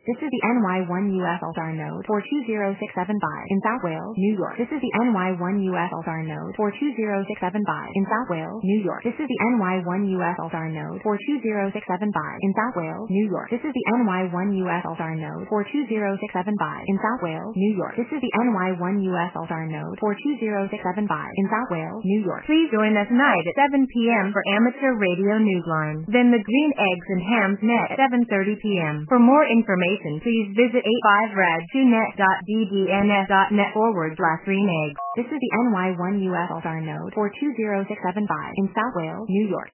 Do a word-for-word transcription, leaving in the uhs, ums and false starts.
This is the N Y one U S All-Star node four two zero six seven five in South Wales, New York. This is the N Y one U S All-Star node four two zero six seven five in South Wales, New York. This is the N Y one U S All-Star node four two zero six seven five in South Wales, New York. This is the N Y one U S All-Star node four two zero six seven five in South Wales, New York. This is the N Y one U S All-Star node four two zero six seven five in South Wales, New York. Please join us tonight at seven p.m. for Amateur Radio Newsline. Then the Green Eggs and Hams Net at seven thirty p.m. For more information, please visit eighty-five rad two net dot d d n s dot net forward slash green eggs. This is the N Y one U S All-Star node four two zero six seven five in South Wales, New York.